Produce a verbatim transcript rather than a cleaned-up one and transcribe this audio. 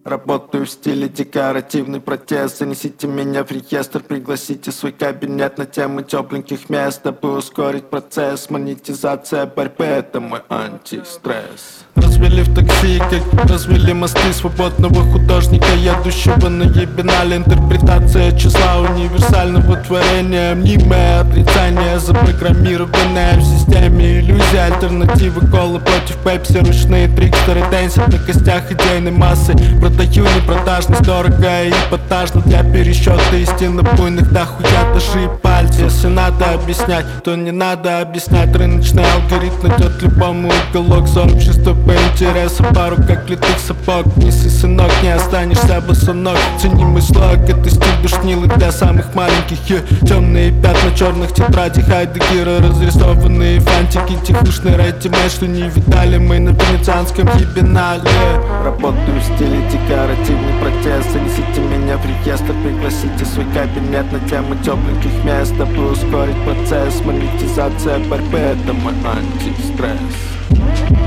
Работаю в стиле декоративный протест. Занесите меня в реестр, пригласите в свой кабинет на темы тепленьких мест, дабы ускорить процесс. Монетизация борьбы — это мой антистресс. Развели в такси, как развели мосты свободного художника, едущего на ебинале. Интерпретация числа универсального творения, мнимое отрицание, запрограммированное в системе иллюзия. Альтернативы кола против пепси, ручные трикстеры дэнсят на костях идейной массы. Продаю непродажность, дорого и эпатажно для пересчета истинно буйных дохуя даже и пальцев. Если надо объяснять, то не надо объяснять. Рыночный алгоритм найдет любому уголок сообщества по интересу, пару как литых сапог. Неси, сынок, не останешься босоног. Ценимый слог, это стиль душнилый для самых маленьких. yeah. Темные пятна черных тетрадей Хайдеггера, разрисованные фантики, тихушный рэдимейд, что не видали мы на венецианском ебинале. Работаю в стиле декоративный протест. Занесите меня в реестр, пригласите в свой кабинет на тему тепленьких мест, дабы ускорить процесс. Монетизация борьбы — это мой антистресс.